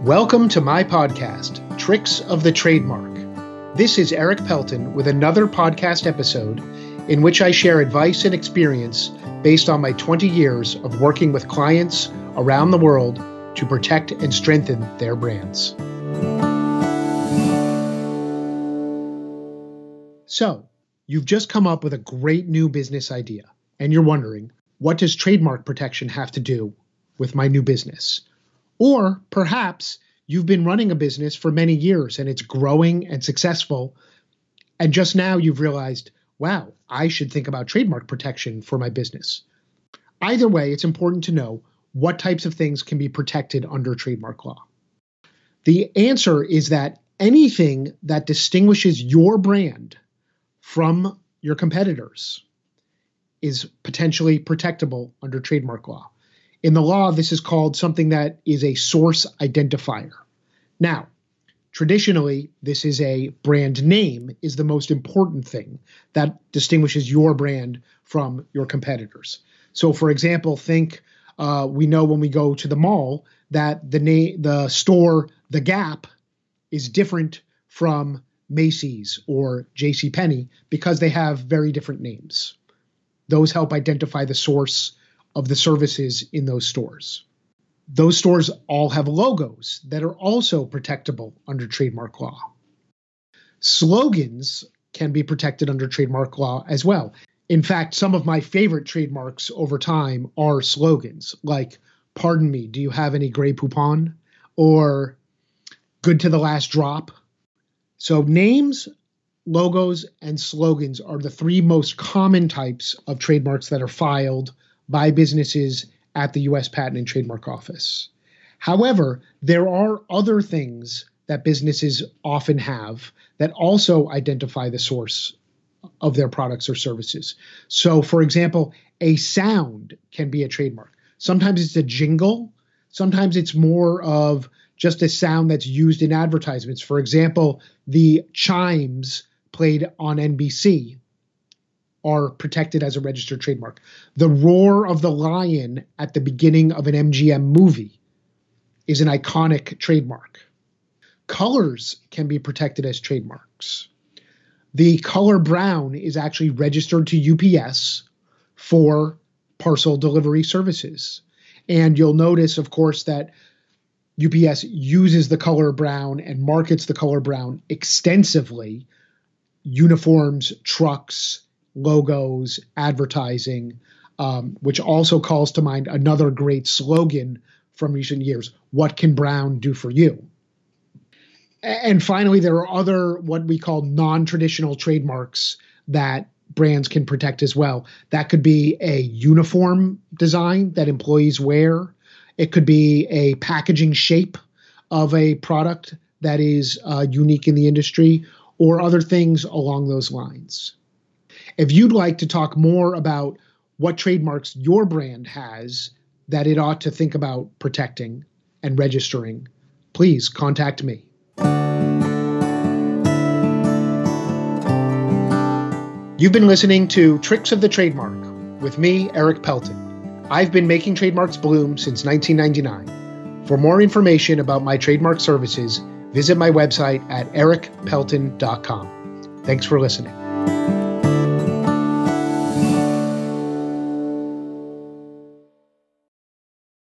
Welcome to my podcast, Tricks of the Trademark. This is Eric Pelton with another podcast episode in which I share advice and experience based on my 20 years of working with clients around the world to protect and strengthen their brands. So, you've just come up with a great new business idea, and you're wondering, what does trademark protection have to do with my new business? Or perhaps you've been running a business for many years and it's growing and successful, and just now you've realized, wow, I should think about trademark protection for my business. Either way, it's important to know what types of things can be protected under trademark law. The answer is that anything that distinguishes your brand from your competitors is potentially protectable under trademark law. In the law, this is called something that is a source identifier. Now, traditionally, this is a brand name is the most important thing that distinguishes your brand from your competitors. So, for example, think we know when we go to the mall that the store, The Gap, is different from Macy's or JCPenney because they have very different names. Those help identify the source of the services in those stores. Those stores all have logos that are also protectable under trademark law. Slogans can be protected under trademark law as well. In fact, some of my favorite trademarks over time are slogans like, "Pardon me, do you have any Grey Poupon?" or "Good to the last drop." So names, logos, and slogans are the three most common types of trademarks that are filed by businesses at the U.S. Patent and Trademark Office. However, there are other things that businesses often have that also identify the source of their products or services. So, for example, a sound can be a trademark. Sometimes it's a jingle. Sometimes it's more of just a sound that's used in advertisements. For example, the chimes played on NBC are protected as a registered trademark. The roar of the lion at the beginning of an MGM movie is an iconic trademark. Colors can be protected as trademarks. The color brown is actually registered to UPS for parcel delivery services. And you'll notice, of course, that UPS uses the color brown and markets the color brown extensively. Uniforms, trucks, logos, advertising, which also calls to mind another great slogan from recent years, "What can brown do for you?" And finally, there are other what we call non-traditional trademarks that brands can protect as well. That could be a uniform design that employees wear. It could be a packaging shape of a product that is unique in the industry, or other things along those lines. If you'd like to talk more about what trademarks your brand has that it ought to think about protecting and registering, please contact me. You've been listening to Tricks of the Trademark with me, Eric Pelton. I've been making trademarks bloom since 1999. For more information about my trademark services, visit my website at ericpelton.com. Thanks for listening.